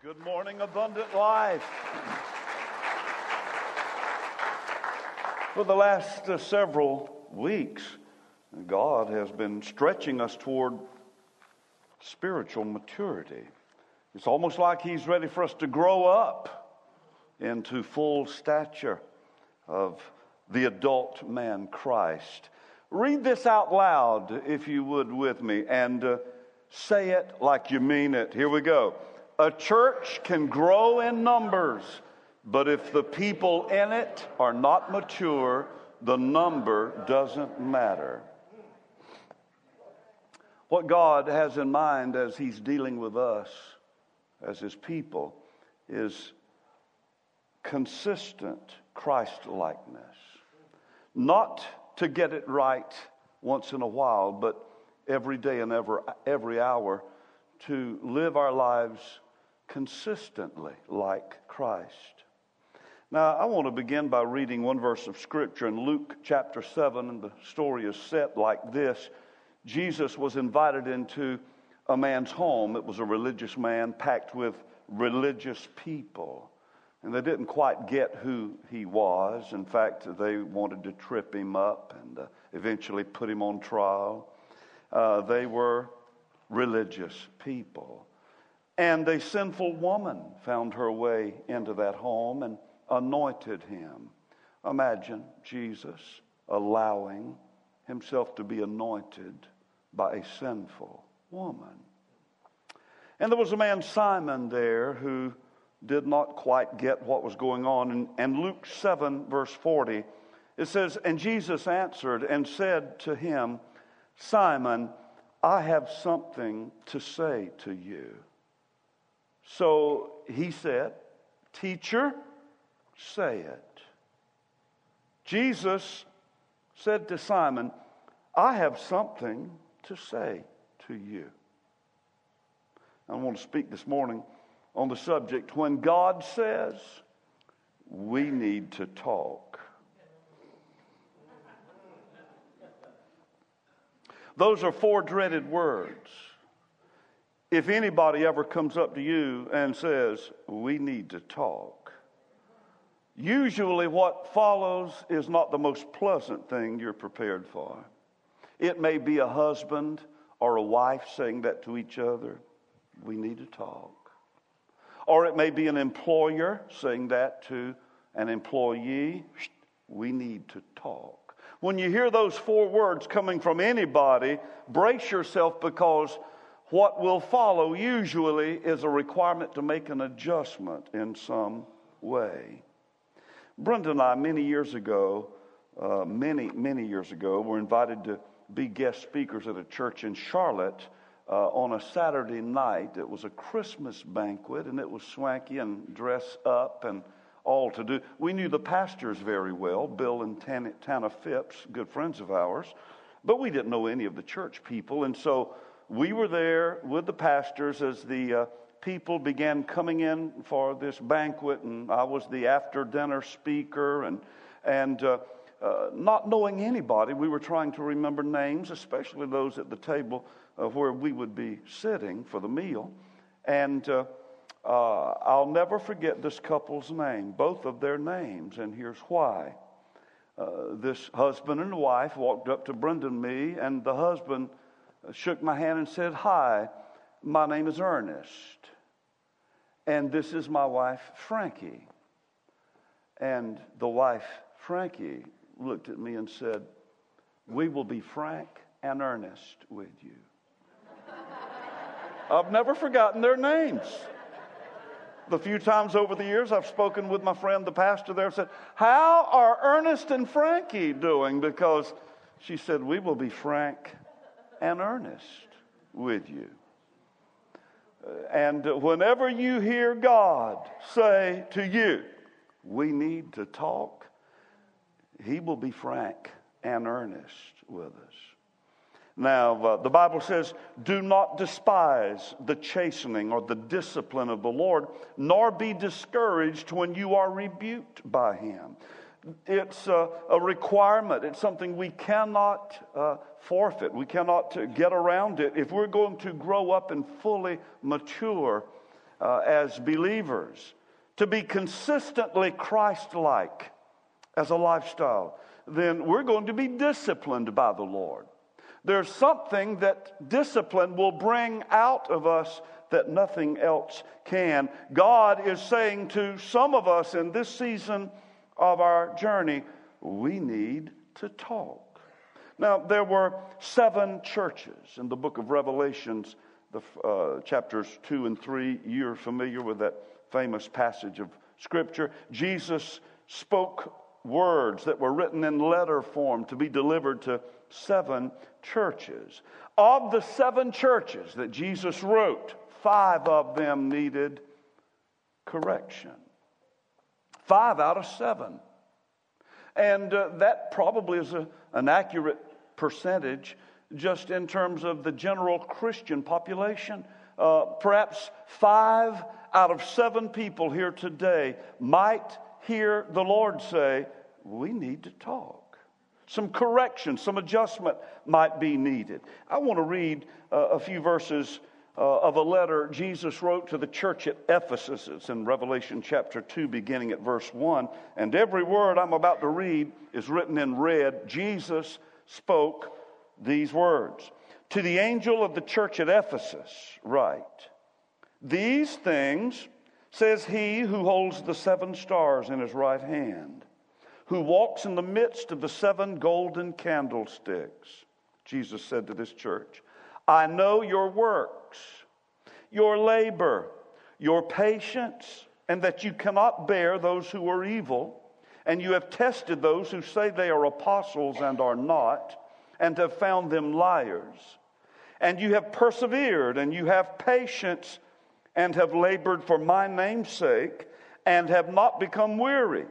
Good morning, Abundant Life. For the last several weeks, God has been stretching us toward spiritual maturity. It's almost like He's ready for us to grow up into full stature of the adult man, Christ. Read this out loud, if you would, with me, and say it like you mean it. Here we go. A church can grow in numbers, but if the people in it are not mature, the number doesn't matter. What God has in mind as He's dealing with us as His people is consistent Christ-likeness. Not to get it right once in a while, but every day and every hour to live our lives consistently like Christ. Now, I want to begin by reading one verse of Scripture in Luke chapter 7, and the story is set like this. Jesus was invited into a man's home. It was a religious man packed with religious people, and they didn't quite get who he was. In fact, they wanted to trip him up and eventually put him on trial. They were religious people. And a sinful woman found her way into that home and anointed him. Imagine Jesus allowing himself to be anointed by a sinful woman. And there was a man, Simon, there who did not quite get what was going on. And Luke 7, verse 40, it says, "And Jesus answered and said to him, 'Simon, I have something to say to you.' So he said, 'Teacher, say it.' Jesus said to Simon, 'I have something to say to you.'" I want to speak this morning on the subject, when God says we need to talk. Those are four dreaded words. If anybody ever comes up to you and says, we need to talk, usually what follows is not the most pleasant thing you're prepared for. It may be a husband or a wife saying that to each other, we need to talk. Or it may be an employer saying that to an employee, we need to talk. When you hear those four words coming from anybody, brace yourself, because what will follow usually is a requirement to make an adjustment in some way. Brenda and I, many years ago, were invited to be guest speakers at a church in Charlotte on a Saturday night. It was a Christmas banquet, and it was swanky and dress up and all to do. We knew the pastors very well, Bill and Tana Phipps, good friends of ours, but we didn't know any of the church people, and so we were there with the pastors as the people began coming in for this banquet, and I was the after-dinner speaker, and not knowing anybody, we were trying to remember names, especially those at the table where we would be sitting for the meal. And I'll never forget this couple's name, both of their names, and here's why. This husband and wife walked up to Brenda and me, and the husband shook my hand and said, "Hi, my name is Ernest, and this is my wife, Frankie." And the wife, Frankie, looked at me and said, "We will be frank and earnest with you." I've never forgotten their names. The few times over the years I've spoken with my friend, the pastor there, said, "How are Ernest and Frankie doing?" Because she said, "We will be frank and earnest with you." And whenever you hear God say to you, we need to talk, He will be frank and earnest with us. Now, the Bible says, "Do not despise the chastening or the discipline of the Lord, nor be discouraged when you are rebuked by Him." It's a requirement. It's something we cannot forfeit. We cannot get around it. If we're going to grow up and fully mature, as believers to be consistently Christ-like as a lifestyle, then we're going to be disciplined by the Lord. There's something that discipline will bring out of us that nothing else can. God is saying to some of us in this season of our journey, we need to talk. Now, there were 7 churches in the book of Revelations, chapters 2 and 3. You're familiar with that famous passage of Scripture. Jesus spoke words that were written in letter form to be delivered to 7 churches. Of the 7 churches that Jesus wrote, 5 of them needed correction. 5 out of 7. And that probably is an accurate percentage just in terms of the general Christian population. Perhaps 5 out of 7 people here today might hear the Lord say, we need to talk. Some correction, some adjustment might be needed. I want to read a few verses of a letter Jesus wrote to the church at Ephesus. It's in Revelation chapter 2, beginning at verse 1. And every word I'm about to read is written in red. Jesus spoke these words. To the angel of the church at Ephesus, write, these things says he who holds the 7 stars in his right hand, who walks in the midst of the 7 golden candlesticks. Jesus said to this church, I know your works, your labor, your patience, and that you cannot bear those who are evil, and you have tested those who say they are apostles and are not, and have found them liars. And you have persevered, and you have patience, and have labored for my name's sake, and have not become weary.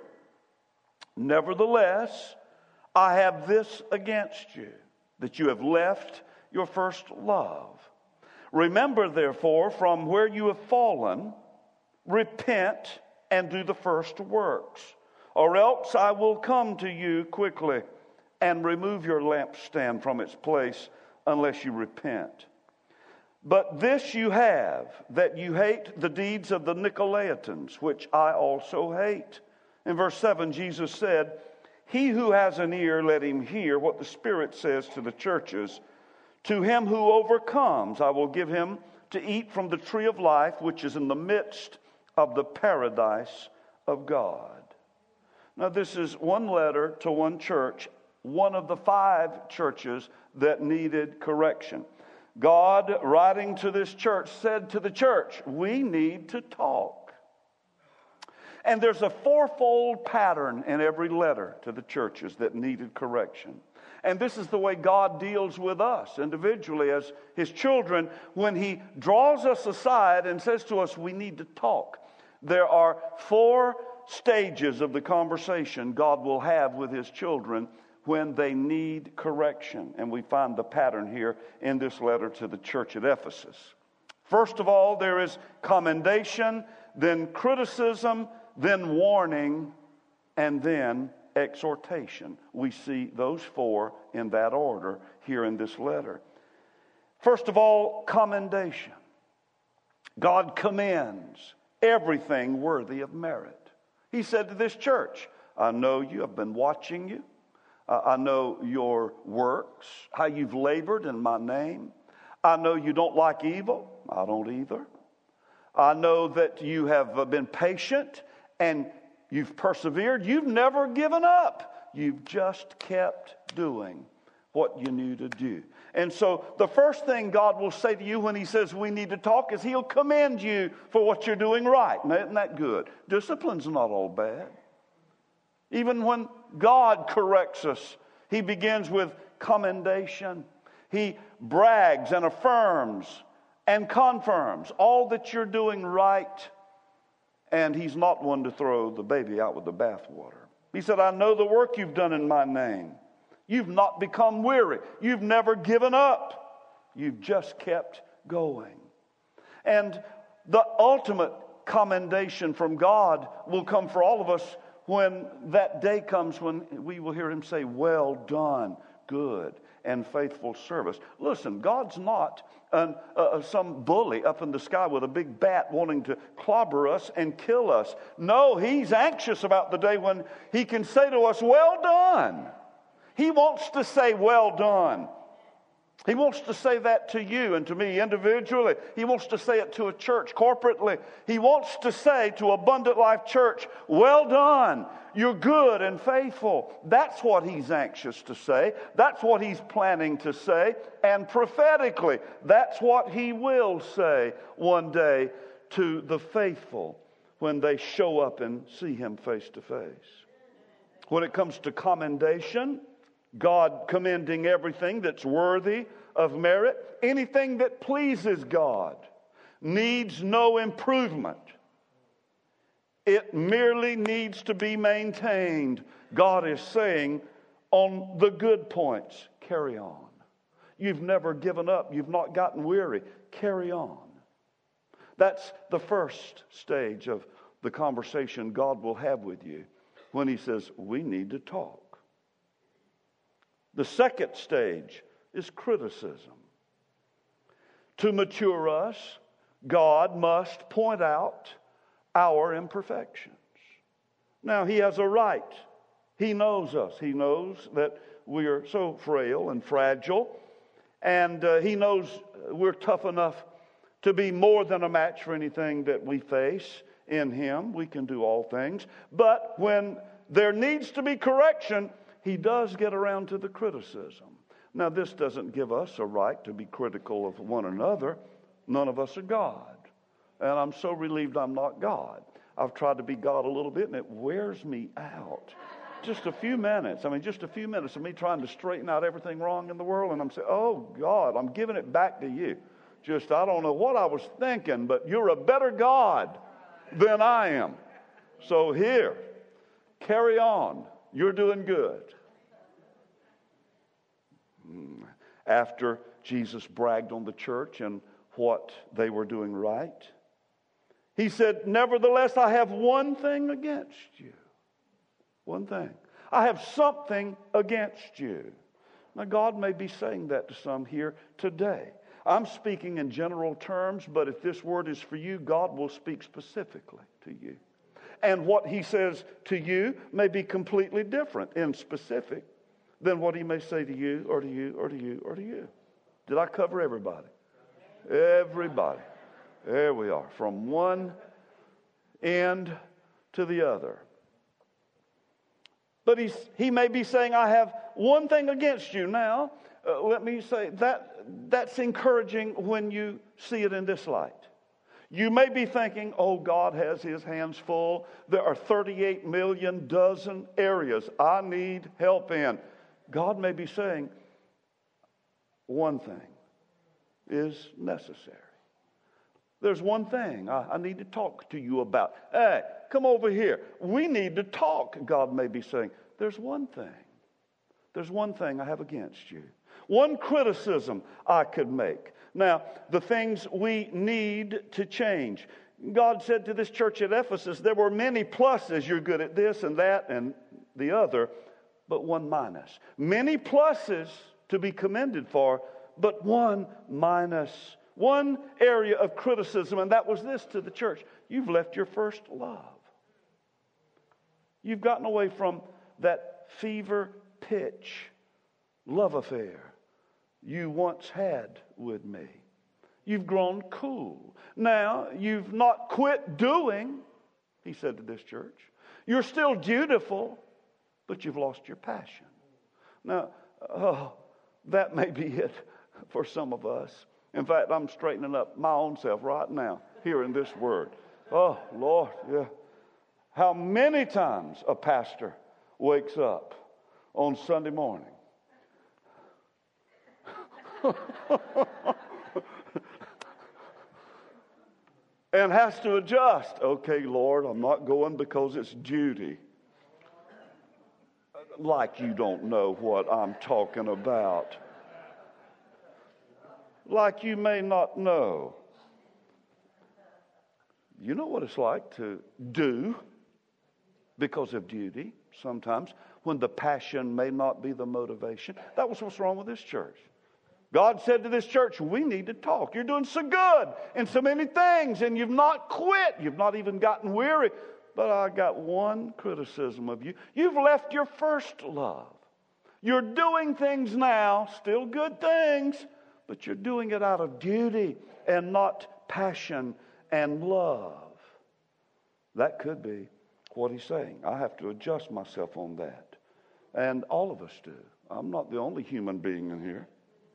Nevertheless, I have this against you, that you have left your first love. Remember, therefore, from where you have fallen, repent and do the first works, or else I will come to you quickly and remove your lampstand from its place unless you repent. But this you have, that you hate the deeds of the Nicolaitans, which I also hate. In verse 7, Jesus said, he who has an ear, let him hear what the Spirit says to the churches. To him who overcomes, I will give him to eat from the tree of life, which is in the midst of the paradise of God. Now, this is one letter to one church, one of the 5 churches that needed correction. God, writing to this church, said to the church, we need to talk. And there's a 4-fold pattern in every letter to the churches that needed correction. And this is the way God deals with us individually as his children when he draws us aside and says to us, we need to talk. There are 4 stages of the conversation God will have with his children when they need correction. And we find the pattern here in this letter to the church at Ephesus. First of all, there is commendation, then criticism, then warning, and then exhortation. We see those 4 in that order here in this letter. First of all, commendation. God commends everything worthy of merit. He said to this church, I know you, I've been watching you. I know your works, how you've labored in my name. I know you don't like evil. I don't either. I know that you have been patient and you've persevered. You've never given up. You've just kept doing what you knew to do. And so the first thing God will say to you when he says we need to talk is he'll commend you for what you're doing right. Now, isn't that good? Discipline's not all bad. Even when God corrects us, he begins with commendation. He brags and affirms and confirms all that you're doing right. And he's not one to throw the baby out with the bathwater. He said, I know the work you've done in my name. You've not become weary. You've never given up. You've just kept going. And the ultimate commendation from God will come for all of us when that day comes when we will hear him say, well done, good and faithful service. Listen, God's not some bully up in the sky with a big bat wanting to clobber us and kill us. No, He's anxious about the day when He can say to us, well done. He wants to say, well done. He wants to say that to you and to me individually. He wants to say it to a church corporately. He wants to say to Abundant Life Church, well done. You're good and faithful. That's what He's anxious to say. That's what He's planning to say. And prophetically, that's what He will say one day to the faithful when they show up and see Him face to face. When it comes to commendation, God commending everything that's worthy of merit, anything that pleases God, needs no improvement. It merely needs to be maintained. God is saying on the good points, carry on. You've never given up. You've not gotten weary. Carry on. That's the first stage of the conversation God will have with you when He says, we need to talk. The second stage is criticism. To mature us, God must point out our imperfections. Now, He has a right. He knows us. He knows that we are so frail and fragile. And He knows we're tough enough to be more than a match for anything that we face. In Him, we can do all things. But when there needs to be correction, He does get around to the criticism. Now, this doesn't give us a right to be critical of one another. None of us are God. And I'm so relieved I'm not God. I've tried to be God a little bit, and it wears me out. Just a few minutes. Just a few minutes of me trying to straighten out everything wrong in the world. And I'm saying, oh, God, I'm giving it back to you. I don't know what I was thinking, but you're a better God than I am. So here, carry on. You're doing good. After Jesus bragged on the church and what they were doing right, He said, nevertheless, I have one thing against you. One thing. I have something against you. Now, God may be saying that to some here today. I'm speaking in general terms, but if this word is for you, God will speak specifically to you. And what He says to you may be completely different in specific than what He may say to you or to you or to you or to you. Did I cover everybody? Everybody. There we are. From one end to the other. But He may be saying, I have one thing against you. Now, let me say that's encouraging when you see it in this light. You may be thinking, oh, God has His hands full. There are 38 million dozen areas I need help in. God may be saying, one thing is necessary. There's one thing I need to talk to you about. Hey, come over here. We need to talk, God may be saying. There's one thing. There's one thing I have against you. One criticism I could make. Now, the things we need to change. God said to this church at Ephesus, there were many pluses. You're good at this and that and the other, but one minus. Many pluses to be commended for, but one minus. One area of criticism, and that was this to the church. You've left your first love. You've gotten away from that fever pitch love affair you once had with me. You've grown cool. Now, you've not quit doing, He said to this church. You're still dutiful, but you've lost your passion. Now, that may be it for some of us. In fact, I'm straightening up my own self right now, hearing this word. Oh, Lord, yeah. How many times a pastor wakes up on Sunday morning and has to adjust. Okay, Lord, I'm not going because it's duty. Like you don't know what I'm talking about. Like you may not know. You know what it's like to do because of duty, sometimes, when the passion may not be the motivation. That was what's wrong with this church. God said to this church, we need to talk. You're doing so good in so many things, and you've not quit. You've not even gotten weary. But I got one criticism of you. You've left your first love. You're doing things now, still good things, but you're doing it out of duty and not passion and love. That could be what he's saying. I have to adjust myself on that. And all of us do. I'm not the only human being in here.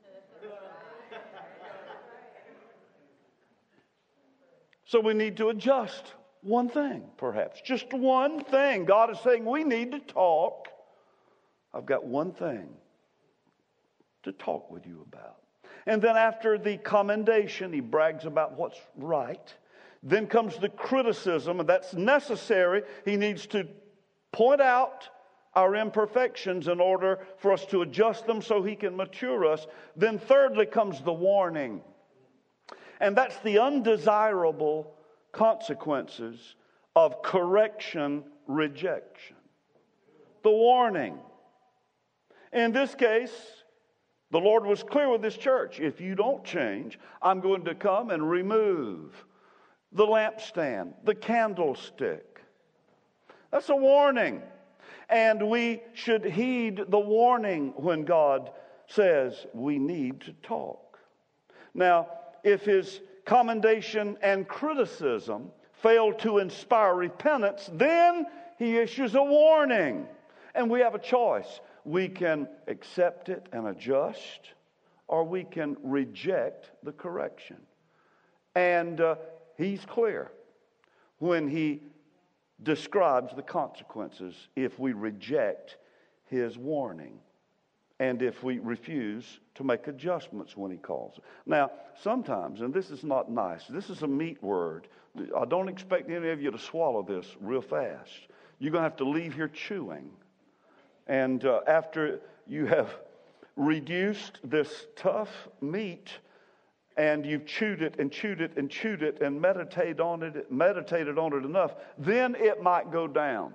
So we need to adjust one thing, perhaps. Just one thing. God is saying we need to talk. I've got one thing to talk with you about. And then after the commendation, he brags about what's right. Then comes the criticism, and that's necessary. He needs to point out our imperfections in order for us to adjust them so he can mature us. Then thirdly comes the warning. And that's the undesirable consequences of correction rejection. The warning. In this case, the Lord was clear with this church. If you don't change, I'm going to come and remove the lampstand, the candlestick. That's a warning. And we should heed the warning when God says we need to talk. Now, if his commendation and criticism fail to inspire repentance, then he issues a warning. And we have a choice. We can accept it and adjust, or we can reject the correction. And he's clear when he describes the consequences if we reject his warning and if we refuse to make adjustments when he calls. Now, sometimes, and this is not nice, this is a meat word. I don't expect any of you to swallow this real fast. You're going to have to leave here chewing. And after you have reduced this tough meat and you've chewed it and chewed it and chewed it and meditated on it enough, then it might go down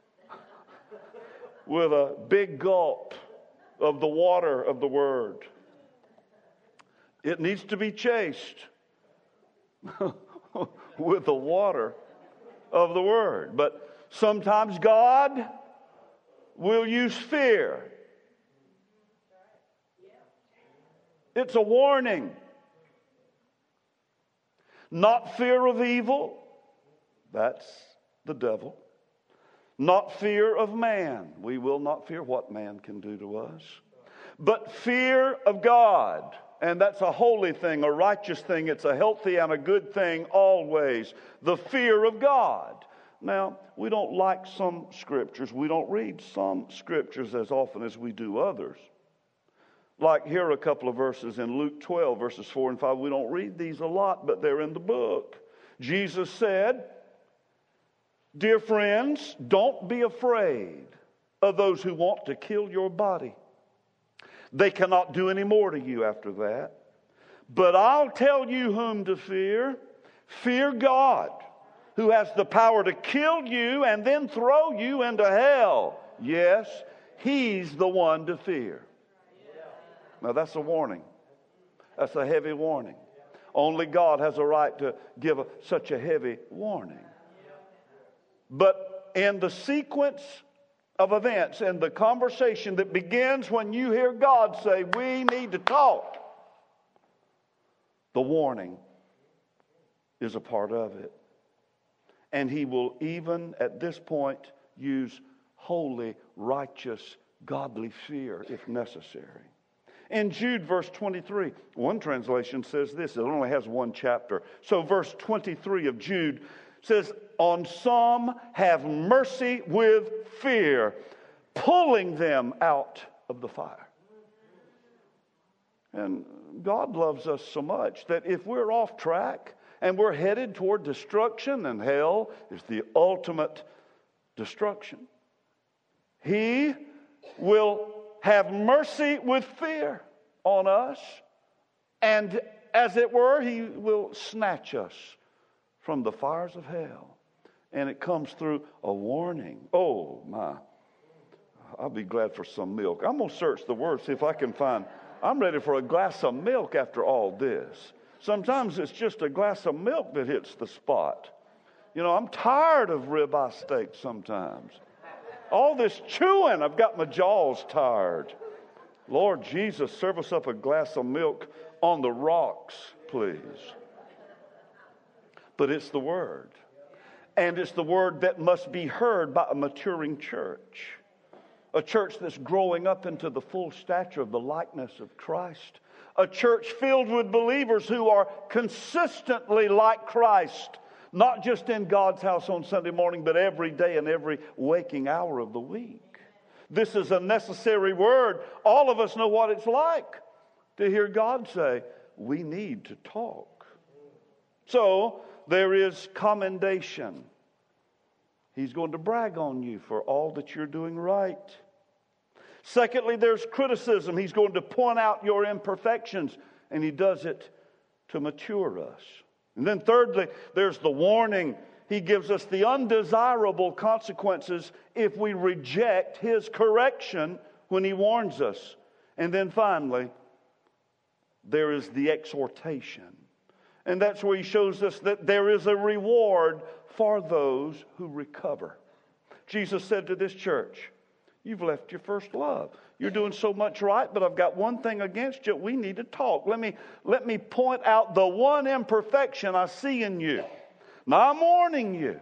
with a big gulp of the water of the Word. It needs to be chased with the water of the Word. But sometimes God will use fear. It's a warning. Not fear of evil. That's the devil. Not fear of man. We will not fear what man can do to us. But fear of God. And that's a holy thing, a righteous thing. It's a healthy and a good thing always. The fear of God. Now, we don't like some scriptures. We don't read some scriptures as often as we do others. Like here are a couple of verses in Luke 12, verses 4 and 5. We don't read these a lot, but they're in the book. Jesus said, "Dear friends, don't be afraid of those who want to kill your body. They cannot do any more to you after that. But I'll tell you whom to fear. Fear God, who has the power to kill you and then throw you into hell. Yes, he's the one to fear." Now that's a warning. That's a heavy warning. Only God has a right to give such a heavy warning. But in the sequence of events, in the conversation that begins when you hear God say, we need to talk, the warning is a part of it. And he will even at this point use holy, righteous, godly fear if necessary. In Jude verse 23, one translation says this. It only has one chapter. So verse 23 of Jude says, "On some have mercy with fear, pulling them out of the fire." And God loves us so much that if we're off track and we're headed toward destruction, and hell is the ultimate destruction, he will have mercy with fear on us, and as it were, he will snatch us from the fires of hell And it comes through a warning. Oh, my. I'll be glad for some milk. I'm going to search the Word, see if I can find. I'm ready for a glass of milk after all this. Sometimes it's just a glass of milk that hits the spot. You know, I'm tired of ribeye steak sometimes. All this chewing, I've got my jaws tired. Lord Jesus, serve us up a glass of milk on the rocks, please. But it's the Word. And it's the Word that must be heard by a maturing church. A church that's growing up into the full stature of the likeness of Christ. A church filled with believers who are consistently like Christ. Not just in God's house on Sunday morning, but every day and every waking hour of the week. This is a necessary word. All of us know what it's like to hear God say, we need to talk. So, there is commendation. He's going to brag on you for all that you're doing right. Secondly, there's criticism. He's going to point out your imperfections, and he does it to mature us. And then thirdly, there's the warning. He gives us the undesirable consequences if we reject his correction when he warns us. And then finally, there is the exhortation. And that's where he shows us that there is a reward for those who recover. Jesus said to this church, you've left your first love. You're doing so much right, but I've got one thing against you. We need to talk. Let me point out the one imperfection I see in you. Now I'm warning you.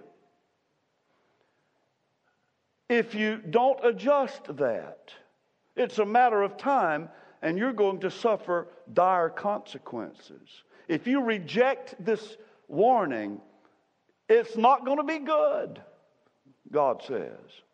If you don't adjust that, it's a matter of time and you're going to suffer dire consequences. If you reject this warning, it's not going to be good, God says.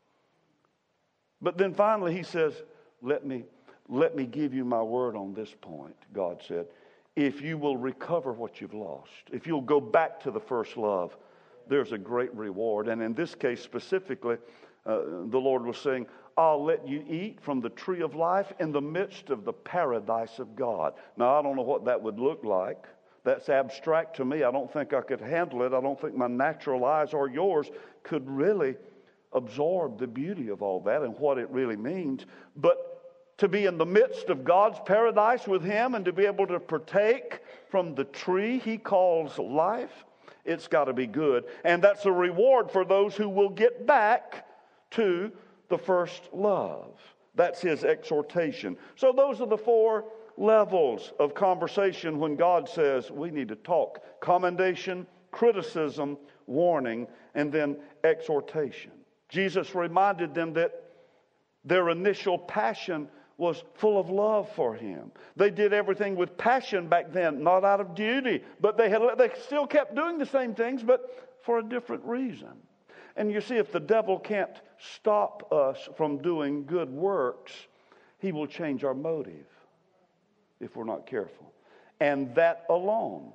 But then finally he says, let me give you my word on this point, God said. If you will recover what you've lost, if you'll go back to the first love, there's a great reward. And in this case specifically, the Lord was saying, I'll let you eat from the tree of life in the midst of the paradise of God. Now, I don't know what that would look like. That's abstract to me. I don't think I could handle it. I don't think my natural eyes or yours could really absorb the beauty of all that and what it really means. But to be in the midst of God's paradise with him and to be able to partake from the tree he calls life, it's got to be good. And that's a reward for those who will get back to the first love. That's his exhortation. So those are the four levels of conversation when God says we need to talk. Commendation, criticism, warning, and then exhortation. Jesus reminded them that their initial passion was full of love for him. They did everything with passion back then, not out of duty, but they still kept doing the same things, but for a different reason. And you see, if the devil can't stop us from doing good works, he will change our motive if we're not careful. And that alone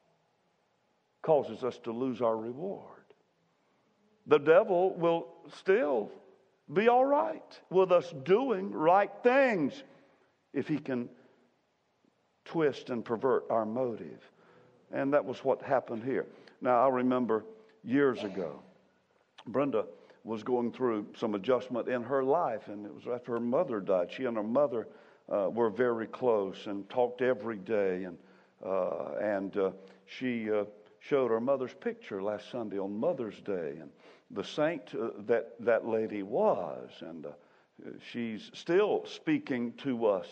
causes us to lose our reward. The devil will still be all right with us doing right things if he can twist and pervert our motive. And that was what happened here. Now, I remember years ago, Brenda was going through some adjustment in her life, and it was after her mother died. She and her mother were very close and talked every day, and she showed her mother's picture last Sunday on Mother's Day, and the saint that lady was, and she's still speaking to us,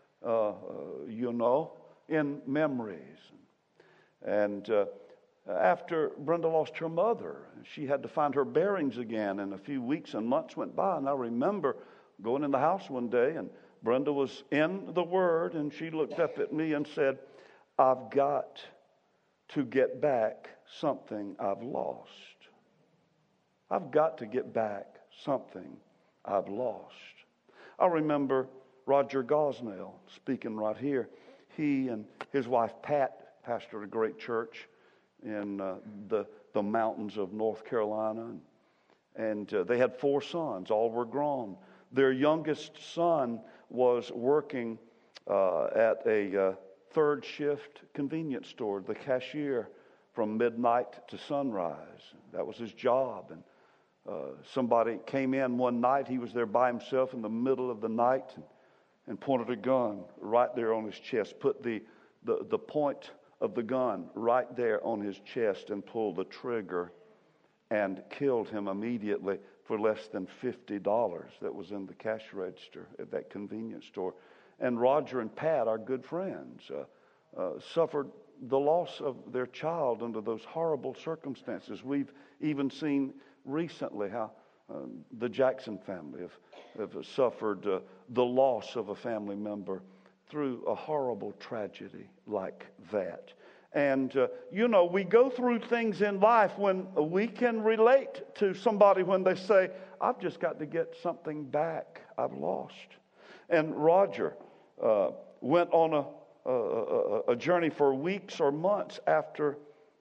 in memories. And after Brenda lost her mother, she had to find her bearings again, and a few weeks and months went by, and I remember going in the house one day, and Brenda was in the Word, and she looked up at me and said, I've got to get back something I've lost. I've got to get back something I've lost. I remember Roger Gosnell speaking right here. He and his wife Pat pastored a great church in the mountains of North Carolina. And they had 4 sons. All were grown. Their youngest son was working at a third shift convenience store, the cashier from midnight to sunrise. That was his job. And somebody came in one night. He was there by himself in the middle of the night and pointed a gun right there on his chest, put the point of the gun right there on his chest and pulled the trigger and killed him immediately for less than $50 that was in the cash register at that convenience store. And Roger and Pat, our good friends, suffered the loss of their child under those horrible circumstances. We've even seen recently how the Jackson family have suffered the loss of a family member through a horrible tragedy like that. And, we go through things in life when we can relate to somebody when they say, I've just got to get something back I've lost. And Roger went on a journey for weeks or months after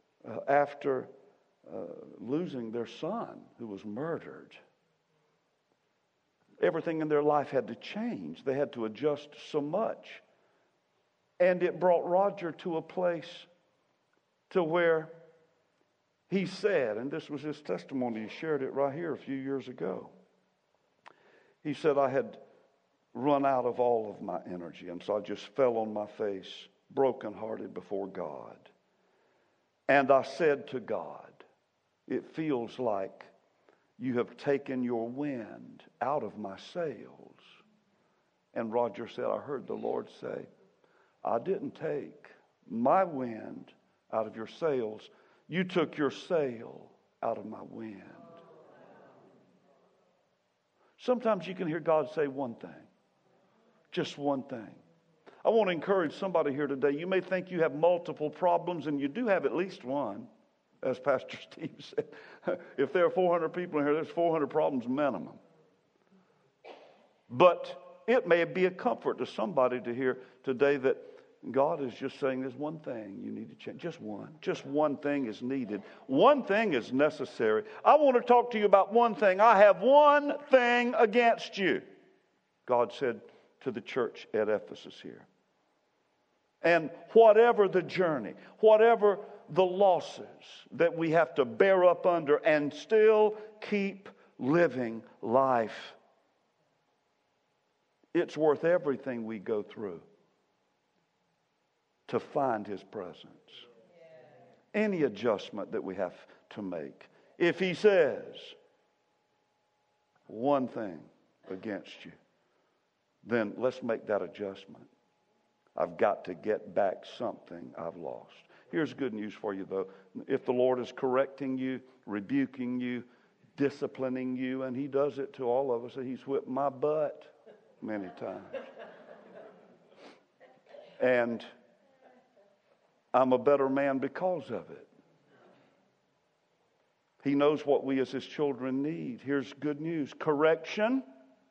losing their son who was murdered. Everything in their life had to change. They had to adjust so much. And it brought Roger to a place to where he said, and this was his testimony, he shared it right here a few years ago. He said, I had run out of all of my energy, and so I just fell on my face, brokenhearted before God. And I said to God, it feels like you have taken your wind out of my sails. And Roger said, I heard the Lord say, I didn't take my wind out of your sails. You took your sail out of my wind. Sometimes you can hear God say one thing. Just one thing. I want to encourage somebody here today. You may think you have multiple problems, and you do have at least one. As Pastor Steve said, if there are 400 people in here, there's 400 problems minimum. But it may be a comfort to somebody to hear today that God is just saying there's one thing you need to change. Just one. Just one thing is needed. One thing is necessary. I want to talk to you about one thing. I have one thing against you, God said to the church at Ephesus here. And whatever the journey, whatever the losses that we have to bear up under and still keep living life, it's worth everything we go through to find His presence. Any adjustment that we have to make. If He says one thing against you, then let's make that adjustment. I've got to get back something I've lost. Here's good news for you, though. If the Lord is correcting you, rebuking you, disciplining you, and He does it to all of us, He's whipped my butt many times. And I'm a better man because of it. He knows what we as His children need. Here's good news. Correction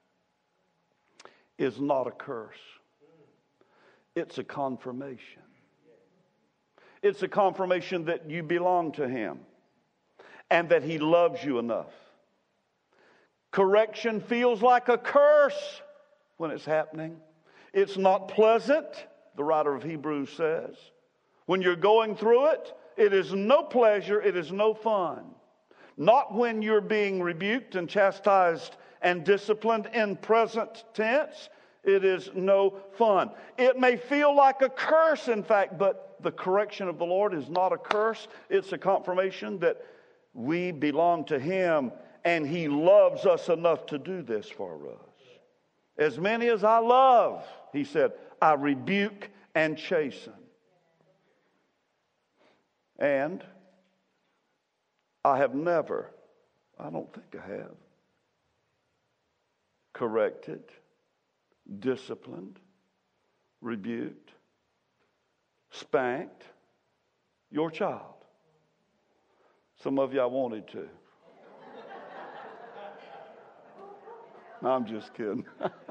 is not a curse. It's a confirmation. It's a confirmation that you belong to Him and that He loves you enough. Correction feels like a curse when it's happening. It's not pleasant, the writer of Hebrews says. When you're going through it, it is no pleasure, it is no fun. Not when you're being rebuked and chastised and disciplined in present tense. It is no fun. It may feel like a curse, in fact, but the correction of the Lord is not a curse. It's a confirmation that we belong to Him and He loves us enough to do this for us. As many as I love, He said, I rebuke and chasten. And I have never, I don't think I have, corrected, disciplined, rebuked, spanked your child. Some of you I wanted to. No, I'm just kidding.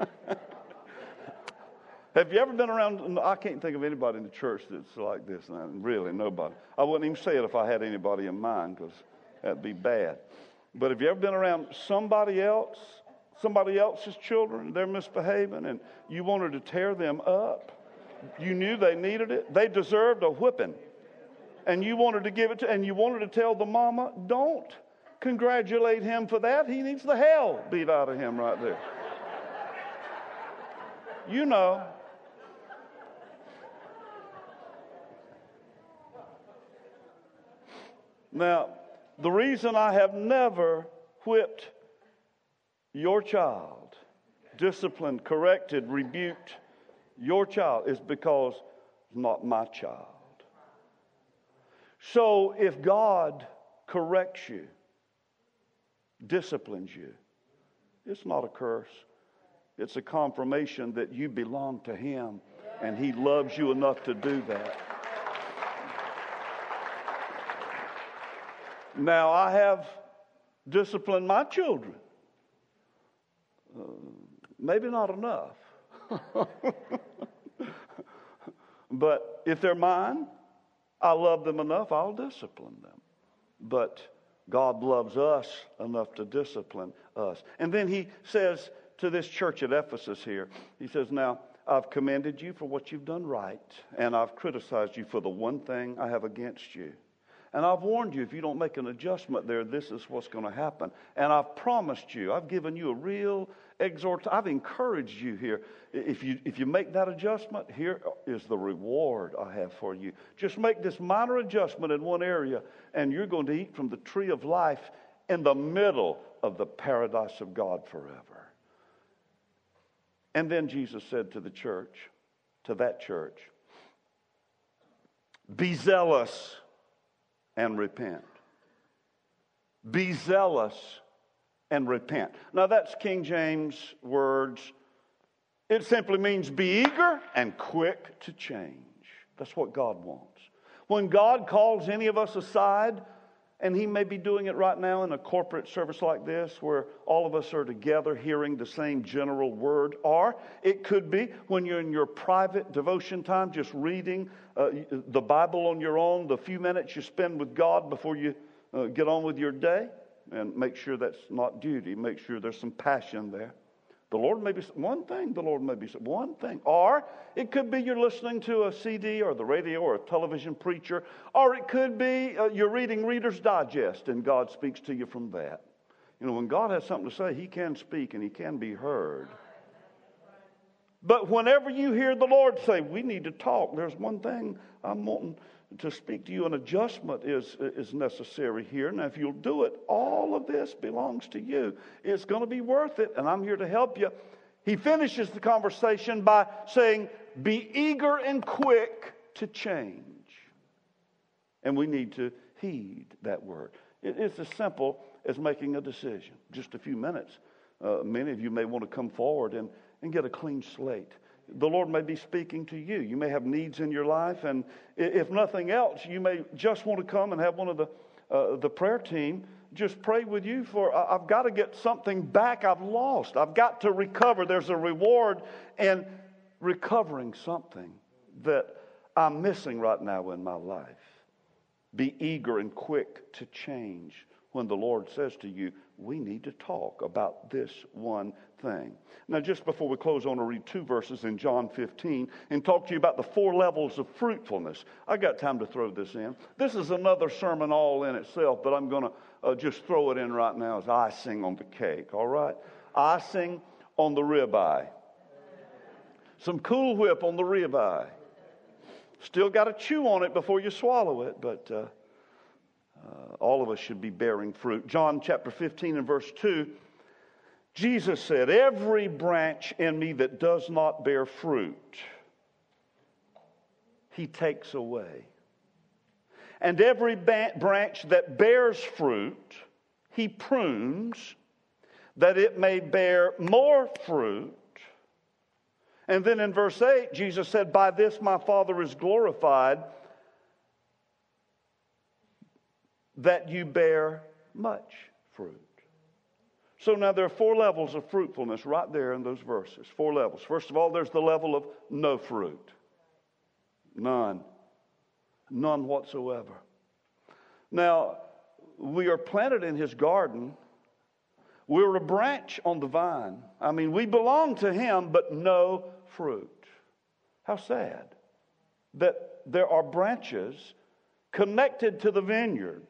Have you ever been around? I can't think of anybody in the church that's like this. Really, nobody. I wouldn't even say it if I had anybody in mind, because that'd be bad. But have you ever been around somebody else's children, they're misbehaving, and you wanted to tear them up? You knew they needed it. They deserved a whipping. and you wanted to give it to, and you wanted to tell the mama, don't congratulate him for that. He needs the hell beat out of him right there. You know. Now, the reason I have never whipped your child, disciplined, corrected, rebuked your child is because it's not my child. So if God corrects you, disciplines you, it's not a curse. It's a confirmation that you belong to Him and He loves you enough to do that. Now, I have disciplined my children. Maybe not enough. But if they're mine, I love them enough, I'll discipline them. But God loves us enough to discipline us. And then He says to this church at Ephesus here, He says, now, I've commended you for what you've done right, and I've criticized you for the one thing I have against you. And I've warned you, if you don't make an adjustment there, this is what's going to happen. And I've promised you, I've given you a real I've encouraged you here. If you make that adjustment, here is the reward I have for you. Just make this minor adjustment in one area, and you're going to eat from the tree of life in the middle of the paradise of God forever. And then Jesus said to the church, to that church, be zealous and repent. Be zealous and repent. Now that's King James words. It simply means be eager and quick to change. That's what God wants. When God calls any of us aside, and He may be doing it right now in a corporate service like this where all of us are together hearing the same general word, or it could be when you're in your private devotion time just reading the Bible on your own, the few minutes you spend with God before you get on with your day. And make sure that's not duty. Make sure there's some passion there. The Lord may be one thing. The Lord may be one thing. Or it could be you're listening to a CD or the radio or a television preacher. Or it could be you're reading Reader's Digest and God speaks to you from that. You know, when God has something to say, He can speak and He can be heard. But whenever you hear the Lord say, we need to talk, there's one thing I'm wanting to speak to you. An adjustment is necessary here. Now, if you'll do it, all of this belongs to you. It's going to be worth it, and I'm here to help you. He finishes the conversation by saying, be eager and quick to change. And we need to heed that word. It's as simple as making a decision. Just a few minutes. Many of you may want to come forward and get a clean slate. The Lord may be speaking to you. You may have needs in your life, and if nothing else, you may just want to come and have one of the prayer team just pray with you for, I've got to get something back I've lost. I've got to recover. There's a reward in recovering something that I'm missing right now in my life. Be eager and quick to change when the Lord says to you, we need to talk about this one thing. Now, just before we close, I want to read 2 verses in John 15 and talk to you about the 4 levels of fruitfulness. I got time to throw this in. This is another sermon all in itself, but I'm going to just throw it in right now as icing on the cake, all right? Icing on the ribeye. Some Cool Whip on the ribeye. Still got to chew on it before you swallow it, but all of us should be bearing fruit. John chapter 15 and verse 2, Jesus said, every branch in me that does not bear fruit, He takes away. And every branch that bears fruit, He prunes, that it may bear more fruit. And then in verse 8, Jesus said, by this my Father is glorified, that you bear much fruit. So now there are 4 levels of fruitfulness right there in those verses. 4 levels. First of all, there's the level of no fruit. None. None whatsoever. Now, we are planted in His garden. We're a branch on the vine. I mean, we belong to Him, but no fruit. How sad that there are branches connected to the vineyard,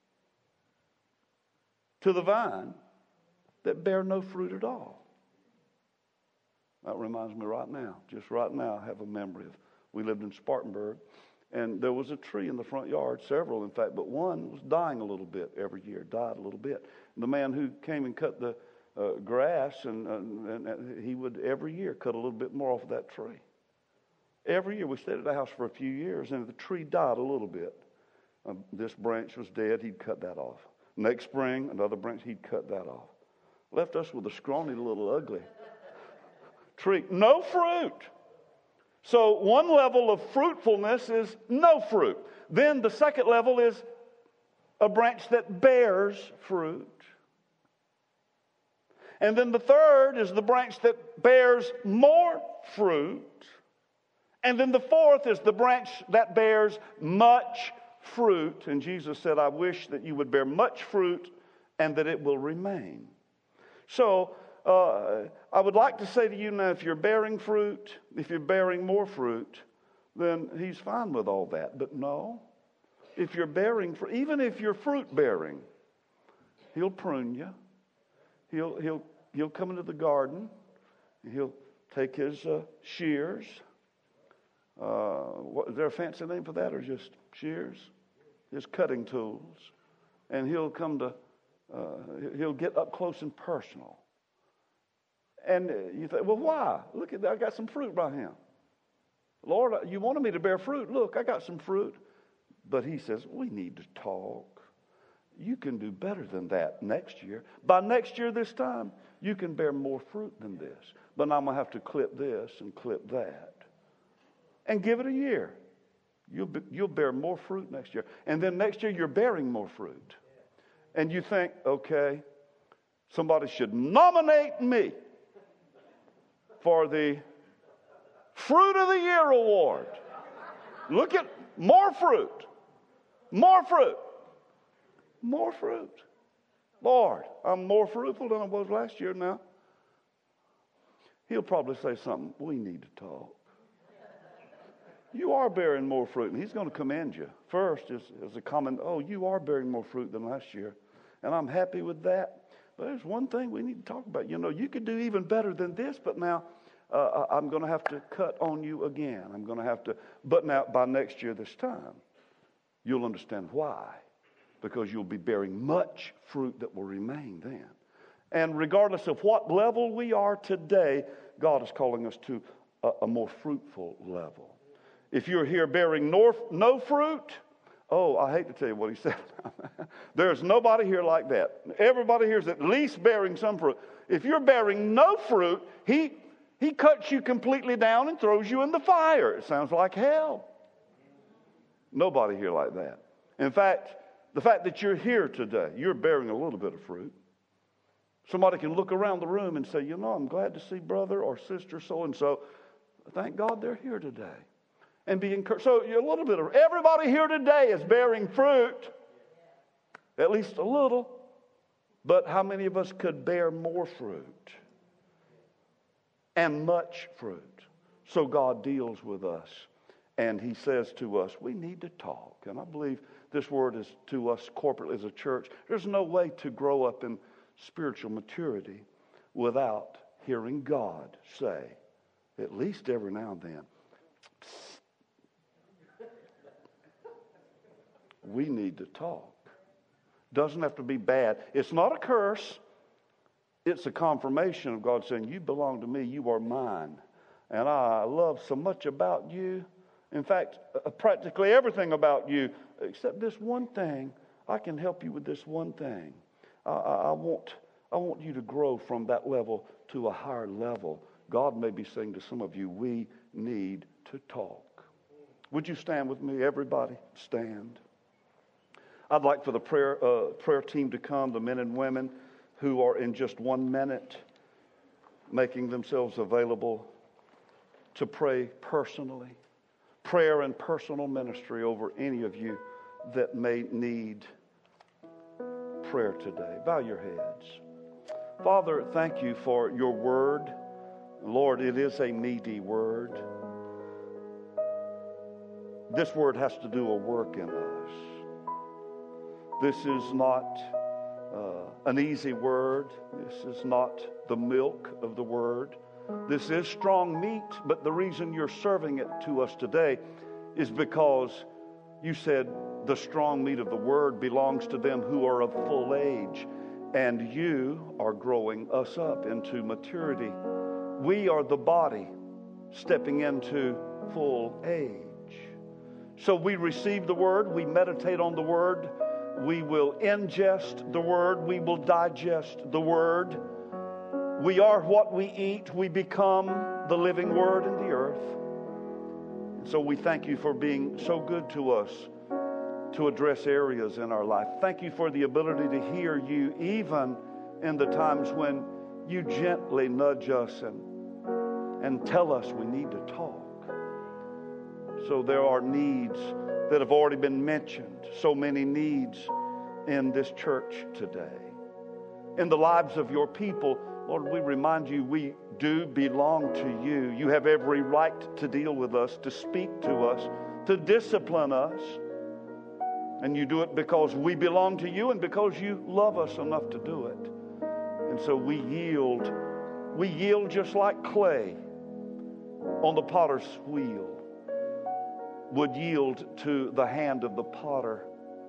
to the vine, that bear no fruit at all. That reminds me right now, just right now, I have a memory of, we lived in Spartanburg, and there was a tree in the front yard, several in fact, but one was dying a little bit every year, died a little bit. And the man who came and cut the grass, and he would every year cut a little bit more off of that tree. Every year. We stayed at the house for a few years, and the tree died a little bit. This branch was dead, he'd cut that off. Next spring, another branch, he'd cut that off. Left us with a scrawny little ugly tree. No fruit. So one level of fruitfulness is no fruit. Then the second level is a branch that bears fruit. And then the third is the branch that bears more fruit. And then the fourth is the branch that bears much fruit. And Jesus said, I wish that you would bear much fruit and that it will remain. So I would like to say to you now, if you're bearing fruit, if you're bearing more fruit, then he's fine with all that. But no, if you're bearing fruit, even if you're fruit bearing, he'll prune you. He'll come into the garden. He'll take his shears. Is there a fancy name for that, or just shears? His cutting tools. And he'll come to, he'll get up close and personal. And you think, well, why? Look at that, I got some fruit right here. Lord, you wanted me to bear fruit. Look, I got some fruit. But he says, we need to talk. You can do better than that next year. By next year this time, you can bear more fruit than this. But I'm going to have to clip this and clip that. And give it a year. You'll bear more fruit next year. And then next year, you're bearing more fruit. And you think, okay, somebody should nominate me for the Fruit of the Year award. Look at more fruit. More fruit. More fruit. Lord, I'm more fruitful than I was last year now. He'll probably say something, we need to talk. You are bearing more fruit, and he's going to commend you. First, as a comment, oh, you are bearing more fruit than last year, and I'm happy with that. But there's one thing we need to talk about. You know, you could do even better than this, but now I'm going to have to cut on you again. I'm going to have to, but now by next year this time, you'll understand why. Because you'll be bearing much fruit that will remain then. And regardless of what level we are today, God is calling us to a more fruitful level. If you're here bearing no fruit, oh, I hate to tell you what he said. There's nobody here like that. Everybody here is at least bearing some fruit. If you're bearing no fruit, he cuts you completely down and throws you in the fire. It sounds like hell. Nobody here like that. In fact, the fact that you're here today, you're bearing a little bit of fruit. Somebody can look around the room and say, you know, I'm glad to see brother or sister so-and-so. Thank God they're here today. And be encouraged. So you're a little bit of, everybody here today is bearing fruit. At least a little. But how many of us could bear more fruit? And much fruit. So God deals with us. And he says to us, we need to talk. And I believe this word is to us corporately as a church. There's no way to grow up in spiritual maturity without hearing God say, at least every now and then, we need to talk. Doesn't have to be bad. It's not a curse. It's a confirmation of God saying, you belong to me, you are mine. And I love so much about you. In fact, practically everything about you, except this one thing. I can help you with this one thing. I want you to grow from that level to a higher level. God may be saying to some of you, we need to talk. Would you stand with me? Everybody, stand. I'd like for the prayer team to come, the men and women who are in just 1 minute making themselves available to pray personally. Prayer and personal ministry over any of you that may need prayer today. Bow your heads. Father, thank you for your word. Lord, it is a meaty word. this word has to do a work in us. This is not an easy word. This is not the milk of the word. This is strong meat, but the reason you're serving it to us today is because you said the strong meat of the word belongs to them who are of full age, and you are growing us up into maturity. We are the body stepping into full age. So we receive the word, we meditate on the word, we will ingest the word, we will digest the word. We are what we eat, we become the living word in the earth. And so we thank you for being so good to us to address areas in our life. Thank you for the ability to hear you even in the times when you gently nudge us and tell us we need to talk. So there are needs that have already been mentioned, so many needs in this church today. In the lives of your people, Lord, we remind you we do belong to you. You have every right to deal with us, to speak to us, to discipline us. And you do it because we belong to you and because you love us enough to do it. And so we yield. We yield just like clay on the potter's wheel would yield to the hand of the potter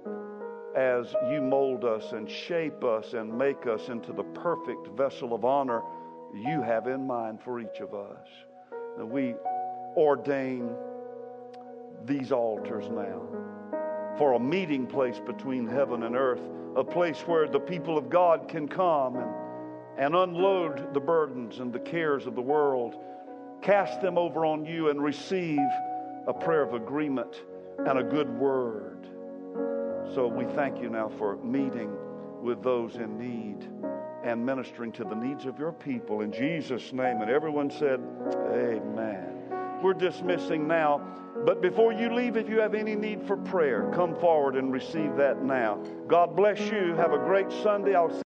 as you mold us and shape us and make us into the perfect vessel of honor you have in mind for each of us. And we ordain these altars now for a meeting place between heaven and earth, a place where the people of God can come and unload the burdens and the cares of the world, cast them over on you, and receive a prayer of agreement and a good word. So we thank you now for meeting with those in need and ministering to the needs of your people in Jesus' name. And everyone said, amen. We're dismissing now. But before you leave, if you have any need for prayer, come forward and receive that now. God bless you. Have a great Sunday. I'll see